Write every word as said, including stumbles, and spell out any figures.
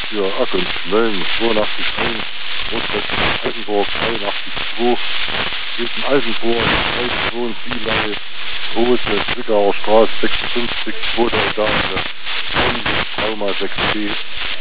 für Acken, Mölln, zweiundachtzig eins, Rotwest, Altenburg, dreiundachtzig zwei, Hilfen Altenburg, Altenburg, Zielei, Rose, Zwickauer Straße, sechsundfünfzig, zweiter Etage, Trauma sechs B,